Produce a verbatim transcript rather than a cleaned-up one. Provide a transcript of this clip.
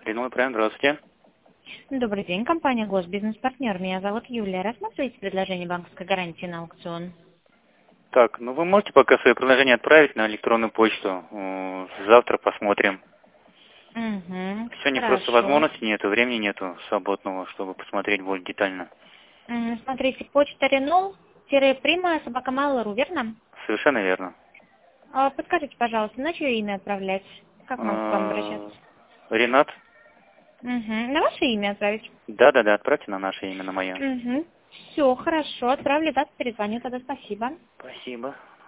Ренол Прайм, здравствуйте. Добрый день, компания Госбизнес-партнер. Меня зовут Юлия. Рассматриваете предложение банковской гарантии на аукцион? Так, ну вы можете пока свое предложение отправить на электронную почту. Э, Завтра посмотрим. Угу, Сегодня просто хорошо. возможности нету, времени нету свободного, чтобы посмотреть более детально. М, Смотрите, почта Ренол-Прима собакамал.ру, верно? Совершенно верно. А подскажите, пожалуйста, на чье имя отправлять? Как могу к вам обращаться? Э, Ренат? Угу. На ваше имя отправить? Да-да-да, отправьте на наше имя, на мое. Угу. Все, хорошо, отправлю, да, перезвоню тогда, спасибо. Спасибо.